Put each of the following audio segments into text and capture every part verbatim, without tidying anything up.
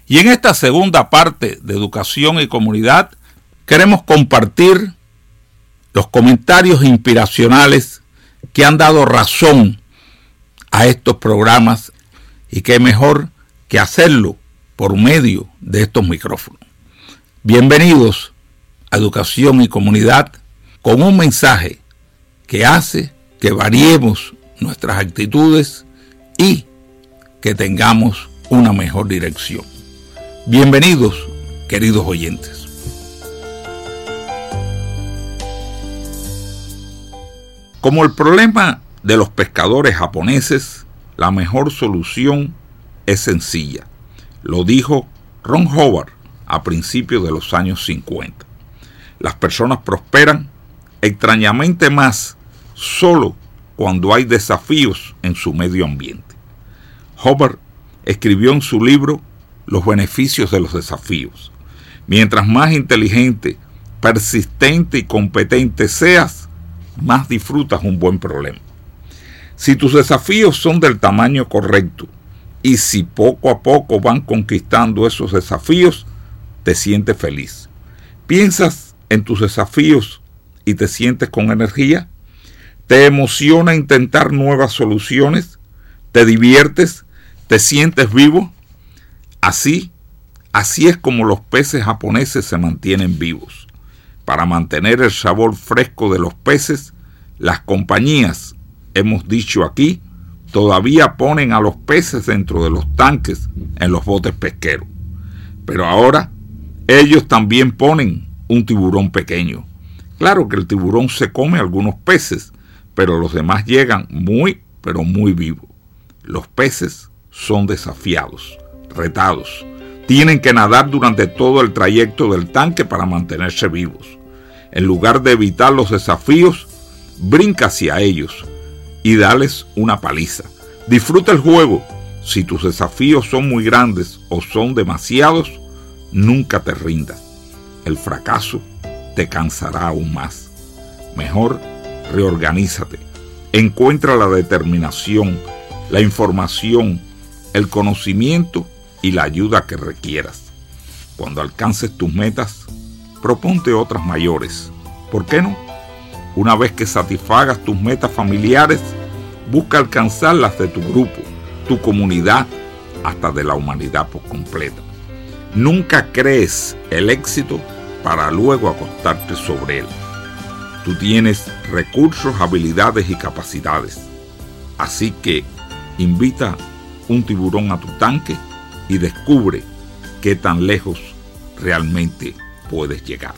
Y en esta segunda parte de Educación y Comunidad queremos compartir los comentarios inspiracionales que han dado razón a estos programas, y qué mejor que hacerlo por medio de estos micrófonos. Bienvenidos a Educación y Comunidad, con un mensaje que hace que variemos nuestras actitudes y que tengamos una mejor dirección. Bienvenidos, queridos oyentes. Como el problema de los pescadores japoneses, la mejor solución es sencilla. Lo dijo Ron Hubbard a principios de los años cincuenta. Las personas prosperan extrañamente más solo cuando hay desafíos en su medio ambiente. Hubbard escribió en su libro Los beneficios de los desafíos. Mientras más inteligente, persistente y competente seas, más disfrutas un buen problema. Si tus desafíos son del tamaño correcto y si poco a poco van conquistando esos desafíos, te sientes feliz. ¿Piensas en tus desafíos y te sientes con energía? ¿Te emociona intentar nuevas soluciones? ¿Te diviertes? ¿Te sientes vivo? Así, así es como los peces japoneses se mantienen vivos. Para mantener el sabor fresco de los peces, las compañías, hemos dicho aquí, todavía ponen a los peces dentro de los tanques en los botes pesqueros. Pero ahora, ellos también ponen un tiburón pequeño. Claro que el tiburón se come algunos peces, pero los demás llegan muy, pero muy vivos. Los peces son desafiados, retados. Tienen que nadar durante todo el trayecto del tanque para mantenerse vivos. En lugar de evitar los desafíos, brinca hacia ellos y dales una paliza. Disfruta el juego. Si tus desafíos son muy grandes o son demasiados, nunca te rindas. El fracaso te cansará aún más. Mejor reorganízate. Encuentra la determinación, la información, el conocimiento y la ayuda que requieras. Cuando alcances tus metas, proponte otras mayores. ¿Por qué no? Una vez que satisfagas tus metas familiares, busca alcanzar las de tu grupo, tu comunidad, hasta de la humanidad por completa. Nunca crees el éxito para luego acostarte sobre él. Tú tienes recursos, habilidades y capacidades. Así que invita un tiburón a tu tanque y descubre qué tan lejos realmente puedes llegar.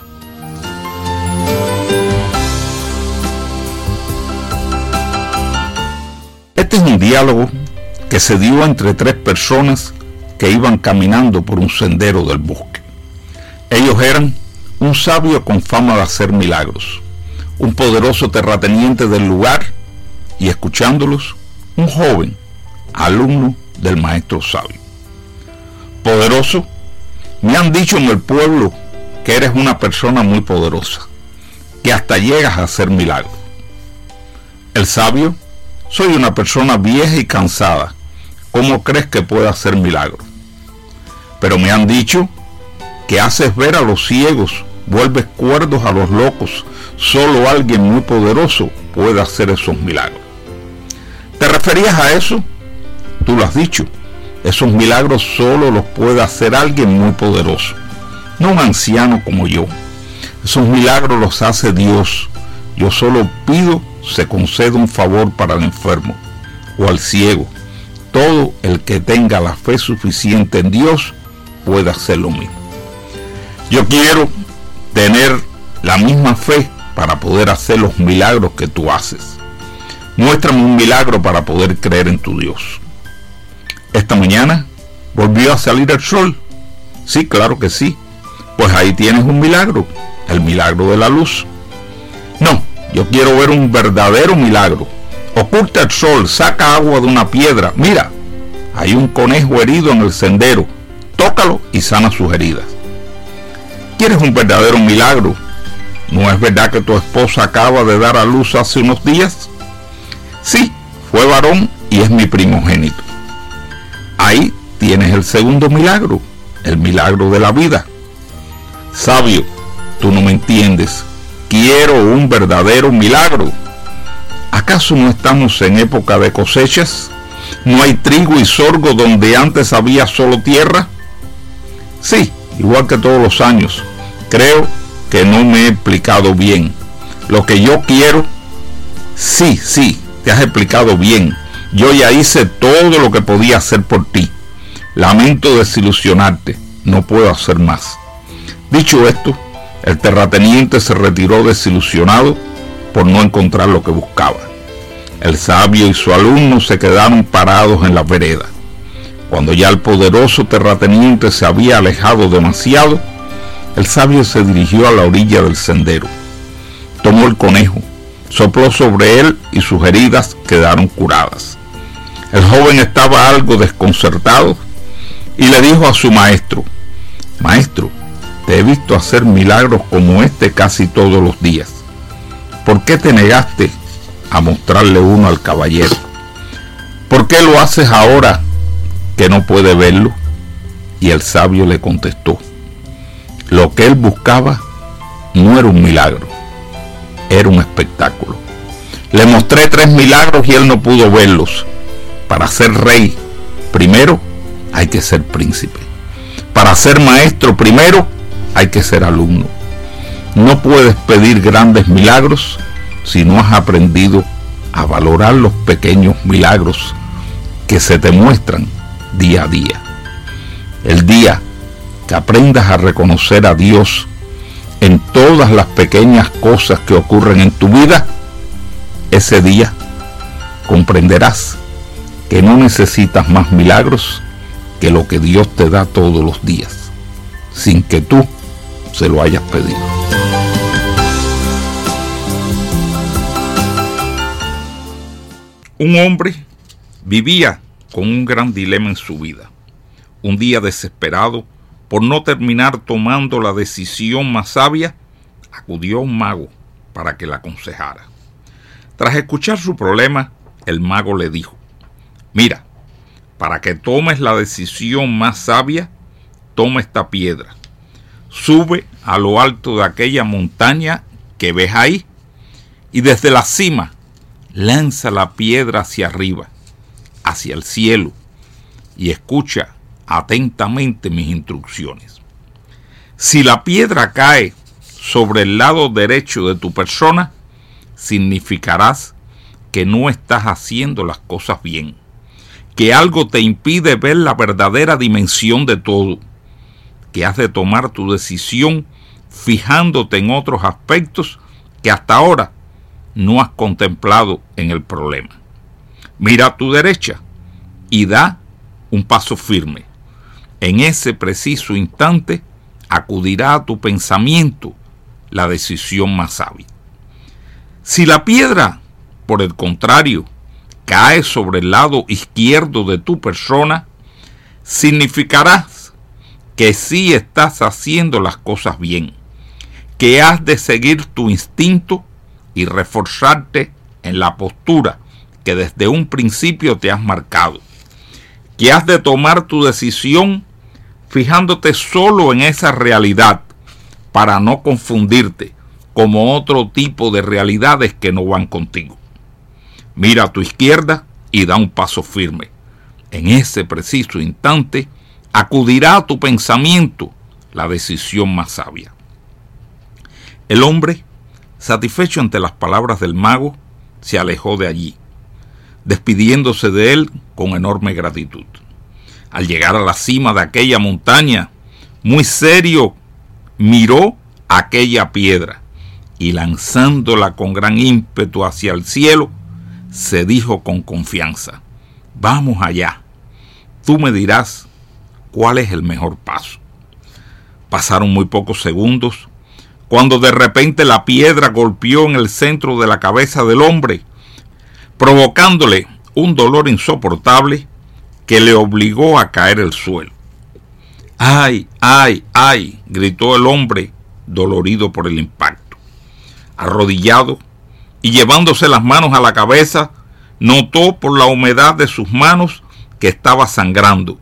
Este es un diálogo que se dio entre tres personas que iban caminando por un sendero del bosque. Ellos eran un sabio con fama de hacer milagros, un poderoso terrateniente del lugar y, escuchándolos, un joven alumno del maestro sabio. Poderoso, me han dicho en el pueblo que eres una persona muy poderosa, que hasta llegas a hacer milagros. El sabio, soy una persona vieja y cansada, ¿cómo crees que puedo hacer milagros? Pero me han dicho que haces ver a los ciegos, vuelves cuerdos a los locos, solo alguien muy poderoso puede hacer esos milagros. ¿Te referías a eso? Tú lo has dicho, esos milagros solo los puede hacer alguien muy poderoso, no un anciano como yo. Esos milagros los hace Dios. Yo solo pido se conceda un favor para el enfermo o al ciego. Todo el que tenga la fe suficiente en Dios puede hacer lo mismo. Yo quiero tener la misma fe para poder hacer los milagros que tú haces. Muéstrame un milagro para poder creer en tu Dios. Esta mañana volvió a salir el sol. Sí, claro que sí. Pues ahí tienes un milagro, el milagro de la luz. No, yo quiero ver un verdadero milagro. Oculta el sol, saca agua de una piedra. Mira, hay un conejo herido en el sendero. Tócalo y sana sus heridas. ¿Quieres un verdadero milagro? ¿No es verdad que tu esposa acaba de dar a luz hace unos días? Sí, fue varón y es mi primogénito. Ahí tienes el segundo milagro, el milagro de la vida. Sabio, tú no me entiendes. Quiero un verdadero milagro. ¿Acaso no estamos en época de cosechas? ¿No hay trigo y sorgo donde antes había solo tierra? Sí, igual que todos los años. Creo que no me he explicado bien. Lo que yo quiero, sí, sí, te has explicado bien. Yo ya hice todo lo que podía hacer por ti. Lamento desilusionarte, no puedo hacer más. Dicho esto, el terrateniente se retiró desilusionado por no encontrar lo que buscaba. El sabio y su alumno se quedaron parados en la vereda. Cuando ya el poderoso terrateniente se había alejado demasiado, el sabio se dirigió a la orilla del sendero. Tomó el conejo, sopló sobre él y sus heridas quedaron curadas. El joven estaba algo desconcertado y le dijo a su maestro: Maestro, te he visto hacer milagros como este casi todos los días. ¿Por qué te negaste a mostrarle uno al caballero? ¿Por qué lo haces ahora que no puede verlo? Y el sabio le contestó: lo que él buscaba no era un milagro, era un espectáculo. Le mostré tres milagros y él no pudo verlos. Para ser rey, primero hay que ser príncipe. Para ser maestro, primero hay que ser alumno. No puedes pedir grandes milagros si no has aprendido a valorar los pequeños milagros que se te muestran día a día. El día que aprendas a reconocer a Dios en todas las pequeñas cosas que ocurren en tu vida, ese día comprenderás que no necesitas más milagros que lo que Dios te da todos los días, sin que tú se lo hayas pedido. Un hombre vivía con un gran dilema en su vida. Un día, desesperado por no terminar tomando la decisión más sabia, acudió a un mago para que la aconsejara. Tras escuchar su problema, el mago le dijo: mira, para que tomes la decisión más sabia, toma esta piedra, sube a lo alto de aquella montaña que ves ahí y desde la cima lanza la piedra hacia arriba, hacia el cielo, y escucha atentamente mis instrucciones. Si la piedra cae sobre el lado derecho de tu persona, significarás que no estás haciendo las cosas bien, que algo te impide ver la verdadera dimensión de todo, que has de tomar tu decisión fijándote en otros aspectos que hasta ahora no has contemplado en el problema. Mira a tu derecha y da un paso firme. En ese preciso instante acudirá a tu pensamiento la decisión más sabia. Si la piedra, por el contrario, cae sobre el lado izquierdo de tu persona, significará que sí estás haciendo las cosas bien, que has de seguir tu instinto y reforzarte en la postura que desde un principio te has marcado, que has de tomar tu decisión fijándote solo en esa realidad para no confundirte como otro tipo de realidades que no van contigo. Mira a tu izquierda y da un paso firme. En ese preciso instante acudirá a tu pensamiento la decisión más sabia. El hombre, satisfecho ante las palabras del mago, se alejó de allí, despidiéndose de él con enorme gratitud. Al llegar a la cima de aquella montaña, muy serio, miró aquella piedra y lanzándola con gran ímpetu hacia el cielo, se dijo con confianza: vamos allá, tú me dirás cuál es el mejor paso. Pasaron muy pocos segundos cuando de repente la piedra golpeó en el centro de la cabeza del hombre, provocándole un dolor insoportable que le obligó a caer al suelo. ¡Ay, ay, ay!, gritó el hombre, dolorido por el impacto. Arrodillado y llevándose las manos a la cabeza, notó por la humedad de sus manos que estaba sangrando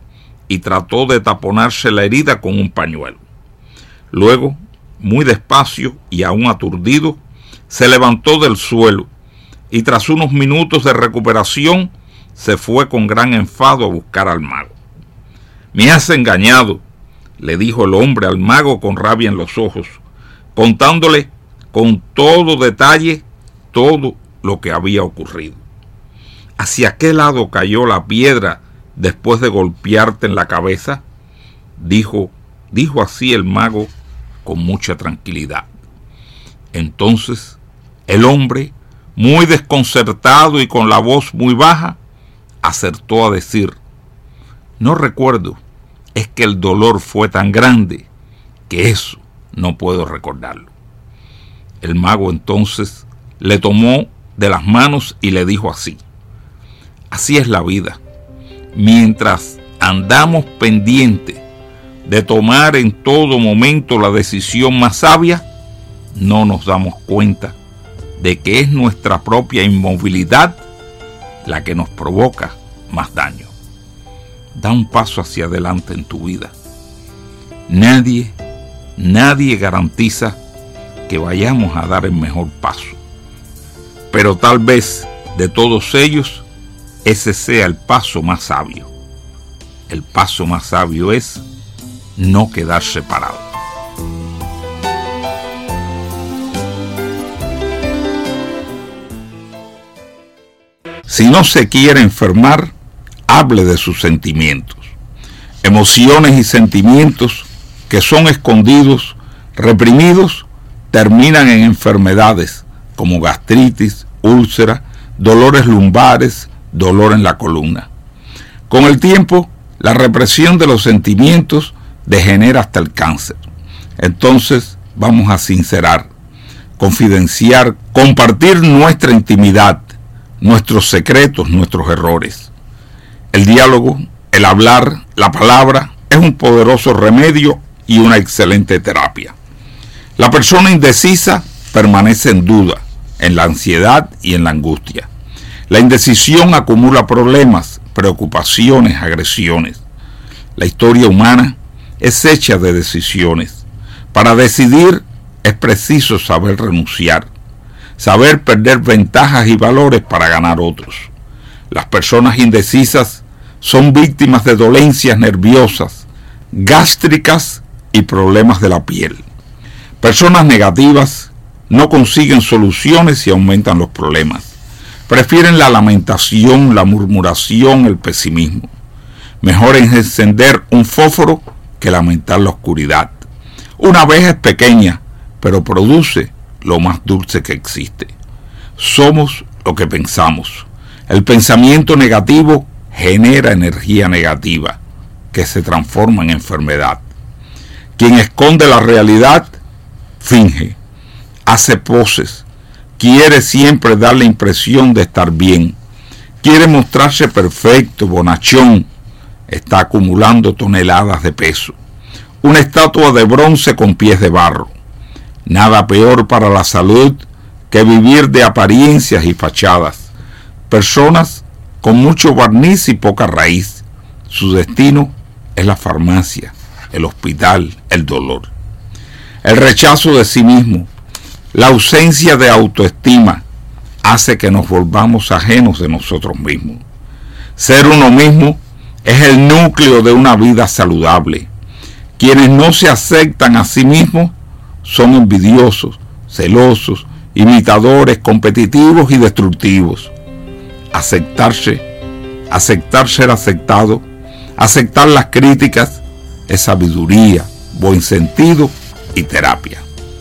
y trató de taponarse la herida con un pañuelo. Luego, muy despacio y aún aturdido, se levantó del suelo y tras unos minutos de recuperación se fue con gran enfado a buscar al mago. «Me has engañado», le dijo el hombre al mago con rabia en los ojos, contándole con todo detalle todo lo que había ocurrido. «¿Hacia qué lado cayó la piedra después de golpearte en la cabeza?», dijo, dijo así el mago con mucha tranquilidad. Entonces el hombre, muy desconcertado y con la voz muy baja, acertó a decir: «No recuerdo, es que el dolor fue tan grande que eso no puedo recordarlo». El mago entonces le tomó de las manos y le dijo así: «Así es la vida. Mientras andamos pendientes de tomar en todo momento la decisión más sabia, no nos damos cuenta de que es nuestra propia inmovilidad la que nos provoca más daño. Da un paso hacia adelante en tu vida. Nadie, nadie garantiza que vayamos a dar el mejor paso. Pero tal vez de todos ellos, ese sea el paso más sabio. El paso más sabio es no quedarse parado». Si no se quiere enfermar, hable de sus sentimientos. Emociones y sentimientos que son escondidos, reprimidos, terminan en enfermedades como gastritis, úlcera, dolores lumbares, dolor en la columna. Con el tiempo, la represión de los sentimientos degenera hasta el cáncer. Entonces, vamos a sincerar, confidenciar, compartir nuestra intimidad, nuestros secretos, nuestros errores. El diálogo, el hablar, la palabra, es un poderoso remedio y una excelente terapia. La persona indecisa permanece en duda, en la ansiedad y en la angustia. La indecisión acumula problemas, preocupaciones, agresiones. La historia humana es hecha de decisiones. Para decidir es preciso saber renunciar, saber perder ventajas y valores para ganar otros. Las personas indecisas son víctimas de dolencias nerviosas, gástricas y problemas de la piel. Personas negativas no consiguen soluciones y aumentan los problemas. Prefieren la lamentación, la murmuración, el pesimismo. Mejor es encender un fósforo que lamentar la oscuridad. Una abeja es pequeña, pero produce lo más dulce que existe. Somos lo que pensamos. El pensamiento negativo genera energía negativa, que se transforma en enfermedad. Quien esconde la realidad, finge, hace poses, quiere siempre dar la impresión de estar bien, quiere mostrarse perfecto, bonachón, está acumulando toneladas de peso. Una estatua de bronce con pies de barro. Nada peor para la salud que vivir de apariencias y fachadas. Personas con mucho barniz y poca raíz. Su destino es la farmacia, el hospital, el dolor. El rechazo de sí mismo, la ausencia de autoestima, hace que nos volvamos ajenos de nosotros mismos. Ser uno mismo es el núcleo de una vida saludable. Quienes no se aceptan a sí mismos son envidiosos, celosos, imitadores, competitivos y destructivos. Aceptarse, aceptar ser aceptado, aceptar las críticas es sabiduría, buen sentido y terapia.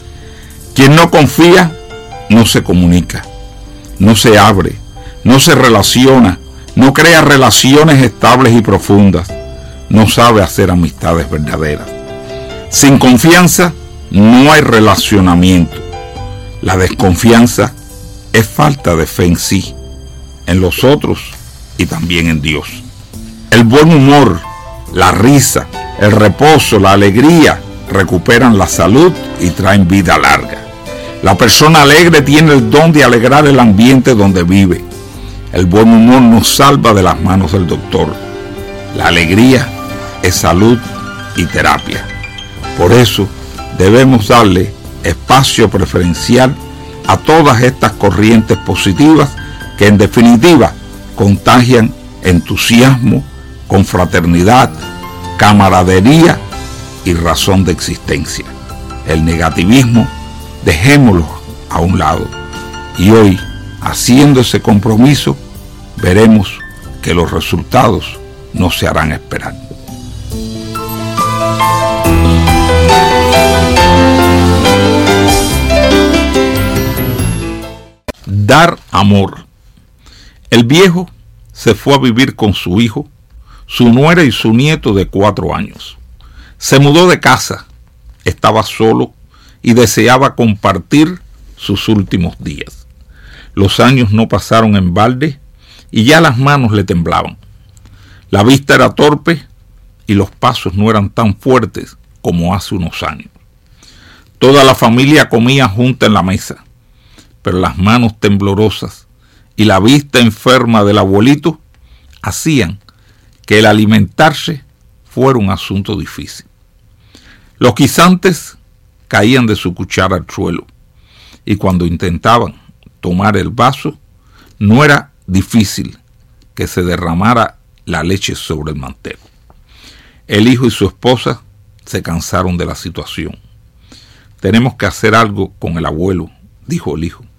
Quien no confía, no se comunica, no se abre, no se relaciona, no crea relaciones estables y profundas, no sabe hacer amistades verdaderas. Sin confianza no hay relacionamiento. La desconfianza es falta de fe en sí, en los otros y también en Dios. El buen humor, la risa, el reposo, la alegría recuperan la salud y traen vida larga. La persona alegre tiene el don de alegrar el ambiente donde vive. El buen humor nos salva de las manos del doctor. La alegría es salud y terapia. Por eso debemos darle espacio preferencial a todas estas corrientes positivas que en definitiva contagian entusiasmo, confraternidad, camaradería y razón de existencia. El negativismo, dejémoslo a un lado. Y hoy, haciendo ese compromiso, veremos que los resultados no se harán esperar. Dar amor. El viejo se fue a vivir con su hijo, su nuera y su nieto de cuatro años. Se mudó de casa, estaba solo y deseaba compartir sus últimos días. Los años no pasaron en balde y ya las manos le temblaban. La vista era torpe y los pasos no eran tan fuertes como hace unos años. Toda la familia comía junta en la mesa, pero las manos temblorosas y la vista enferma del abuelito hacían que el alimentarse fuera un asunto difícil. Los guisantes caían de su cuchara al suelo y cuando intentaban tomar el vaso no era difícil que se derramara la leche sobre el mantel. El hijo y su esposa se cansaron de la situación. Tenemos que hacer algo con el abuelo, dijo el hijo.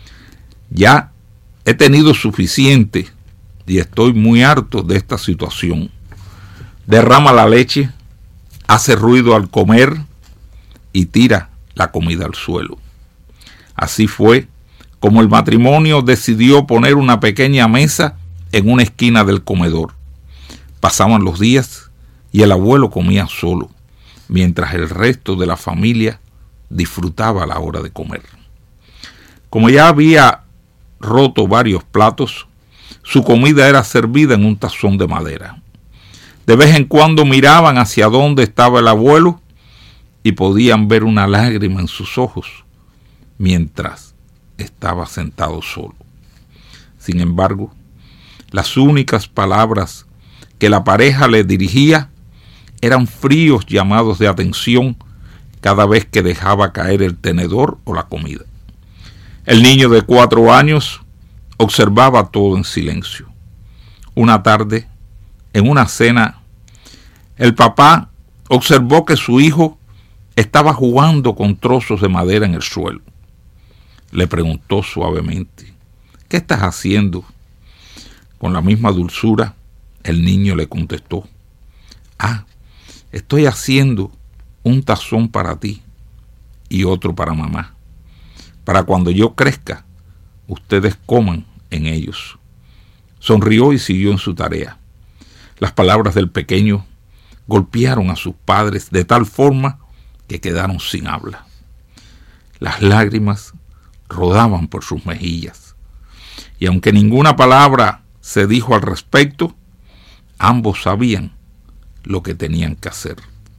Ya he tenido suficiente y estoy muy harto de esta situación. Derrama la leche, hace ruido al comer y tira la comida al suelo. Así fue como el matrimonio decidió poner una pequeña mesa en una esquina del comedor. Pasaban los días y el abuelo comía solo, mientras el resto de la familia disfrutaba la hora de comer. Como ya había roto varios platos, su comida era servida en un tazón de madera. De vez en cuando miraban hacia dónde estaba el abuelo y podían ver una lágrima en sus ojos mientras estaba sentado solo. Sin embargo, las únicas palabras que la pareja le dirigía eran fríos llamados de atención cada vez que dejaba caer el tenedor o la comida. El niño de cuatro años observaba todo en silencio. Una tarde, en una cena, el papá observó que su hijo estaba jugando con trozos de madera en el suelo. Le preguntó suavemente, ¿qué estás haciendo? Con la misma dulzura, el niño le contestó, ah, estoy haciendo un tazón para ti y otro para mamá, para cuando yo crezca, ustedes coman en ellos. Sonrió y siguió en su tarea. Las palabras del pequeño golpearon a sus padres de tal forma que quedaron sin habla. Las lágrimas rodaban por sus mejillas, y aunque ninguna palabra se dijo al respecto, ambos sabían lo que tenían que hacer.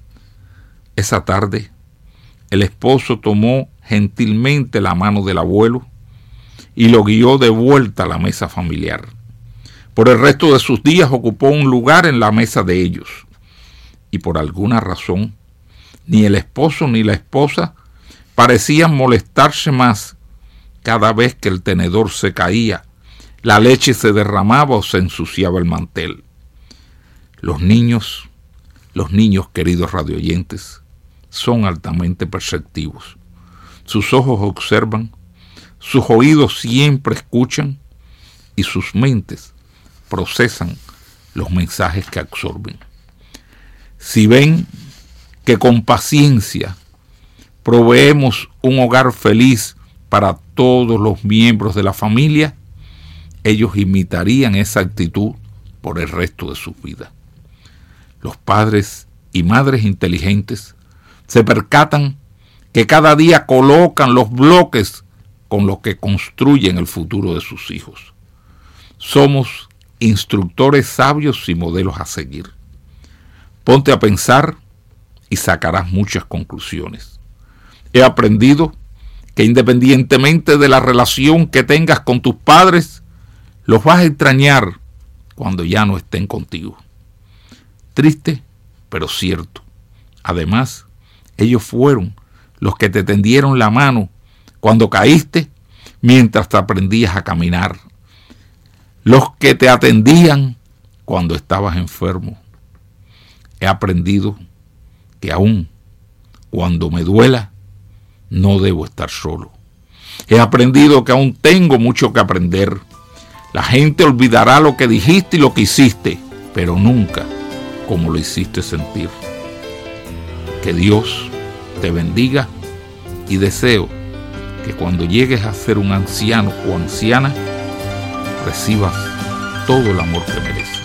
Esa tarde, el esposo tomó gentilmente la mano del abuelo y lo guió de vuelta a la mesa familiar. Por el resto de sus días ocupó un lugar en la mesa de ellos, y por alguna razón, ni el esposo ni la esposa parecían molestarse más cada vez que el tenedor se caía, la leche se derramaba o se ensuciaba el mantel. Los niños, los niños queridos radioyentes, son altamente perceptivos. Sus ojos observan, sus oídos siempre escuchan y sus mentes procesan los mensajes que absorben. Si ven que con paciencia proveemos un hogar feliz para todos los miembros de la familia, ellos imitarían esa actitud por el resto de su vida. Los padres y madres inteligentes se percatan que cada día colocan los bloques con los que construyen el futuro de sus hijos. Somos instructores sabios y modelos a seguir. Ponte a pensar y sacarás muchas conclusiones. He aprendido que independientemente de la relación que tengas con tus padres, los vas a extrañar cuando ya no estén contigo. Triste, pero cierto. Además, ellos fueron los que te tendieron la mano cuando caíste mientras te aprendías a caminar, los que te atendían cuando estabas enfermo. He aprendido que aún cuando me duela, no debo estar solo. He aprendido que aún tengo mucho que aprender. La gente olvidará lo que dijiste y lo que hiciste, pero nunca como lo hiciste sentir. Que Dios te bendiga y deseo que cuando llegues a ser un anciano o anciana, recibas todo el amor que mereces.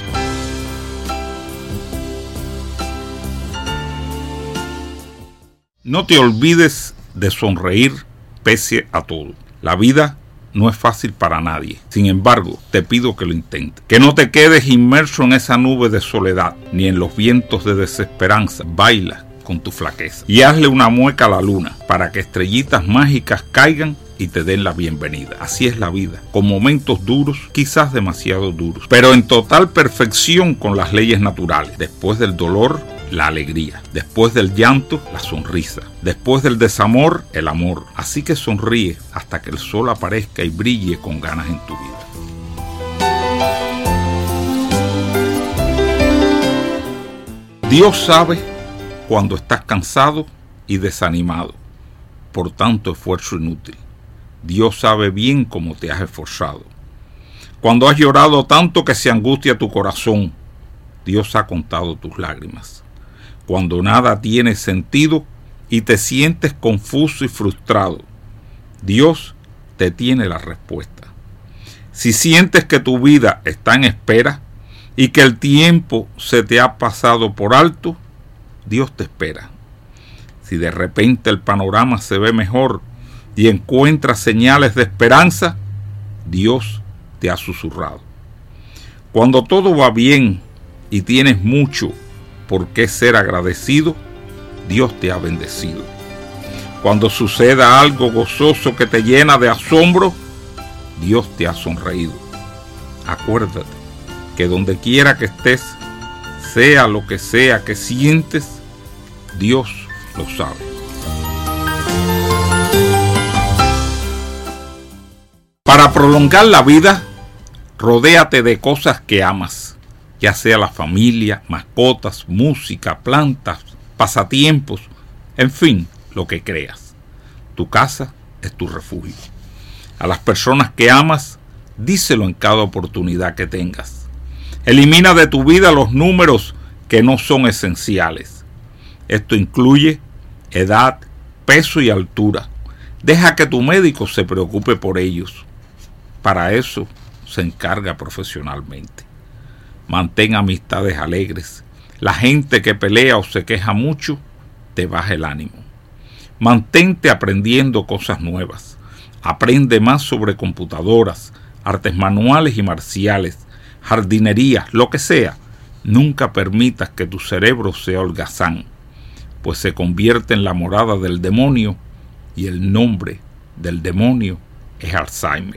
No te olvides de sonreír pese a todo. La vida no es fácil para nadie. Sin embargo, te pido que lo intentes. Que no te quedes inmerso en esa nube de soledad, ni en los vientos de desesperanza. Baila con tu flaqueza y hazle una mueca a la luna para que estrellitas mágicas caigan y te den la bienvenida. Así es la vida, con momentos duros, quizás demasiado duros, pero en total perfección con las leyes naturales. Después del dolor, la alegría. Después del llanto, la sonrisa. Después del desamor, el amor. Así que sonríe hasta que el sol aparezca y brille con ganas en tu vida. Dios sabe cuando estás cansado y desanimado por tanto esfuerzo inútil. Dios sabe bien cómo te has esforzado. Cuando has llorado tanto que se angustia tu corazón, Dios ha contado tus lágrimas. Cuando nada tiene sentido y te sientes confuso y frustrado, Dios te tiene la respuesta. Si sientes que tu vida está en espera y que el tiempo se te ha pasado por alto, Dios te espera. Si de repente el panorama se ve mejor y encuentras señales de esperanza, Dios te ha susurrado. Cuando todo va bien y tienes mucho por qué ser agradecido, Dios te ha bendecido. Cuando suceda algo gozoso que te llena de asombro, Dios te ha sonreído. Acuérdate que donde quiera que estés, sea lo que sea que sientes, Dios lo sabe. Para prolongar la vida, rodéate de cosas que amas, ya sea la familia, mascotas, música, plantas, pasatiempos, en fin, lo que creas. Tu casa es tu refugio. A las personas que amas, díselo en cada oportunidad que tengas. Elimina de tu vida los números que no son esenciales. Esto incluye edad, peso y altura. Deja que tu médico se preocupe por ellos. Para eso se encarga profesionalmente. Mantén amistades alegres. La gente que pelea o se queja mucho te baja el ánimo. Mantente aprendiendo cosas nuevas. Aprende más sobre computadoras, artes manuales y marciales, jardinería, lo que sea. Nunca permitas que tu cerebro sea holgazán, pues se convierte en la morada del demonio y el nombre del demonio es Alzheimer.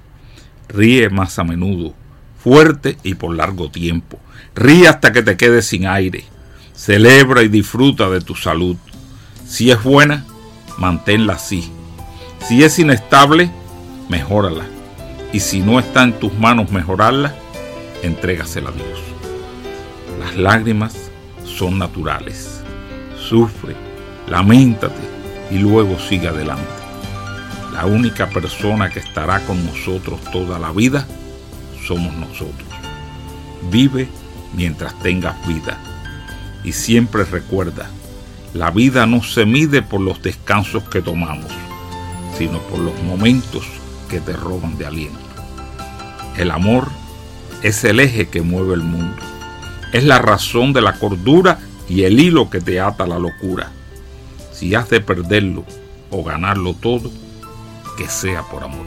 Ríe más a menudo, fuerte y por largo tiempo. Ríe hasta que te quedes sin aire. Celebra y disfruta de tu salud. Si es buena, manténla así. Si es inestable, mejórala. Y si no está en tus manos mejorarla, entrégasela a Dios. Las lágrimas son naturales. Sufre, lamentate y luego sigue adelante. La única persona que estará con nosotros toda la vida somos nosotros. Vive mientras tengas vida. Y siempre recuerda, la vida no se mide por los descansos que tomamos, sino por los momentos que te roban de aliento. El amor es el eje que mueve el mundo. Es la razón de la cordura y el hilo que te ata a la locura. Si has de perderlo o ganarlo todo, que sea por amor.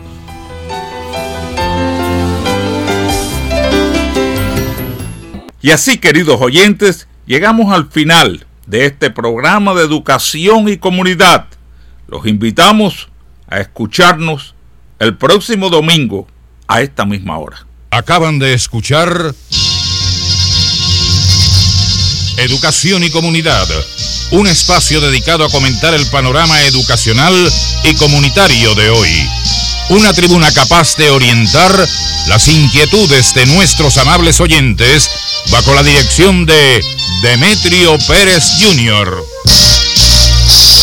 Y así, queridos oyentes, llegamos al final de este programa de educación y comunidad. Los invitamos a escucharnos el próximo domingo a esta misma hora. Acaban de escuchar Educación y Comunidad, un espacio dedicado a comentar el panorama educacional y comunitario de hoy. Una tribuna capaz de orientar las inquietudes de nuestros amables oyentes bajo la dirección de Demetrio Pérez junior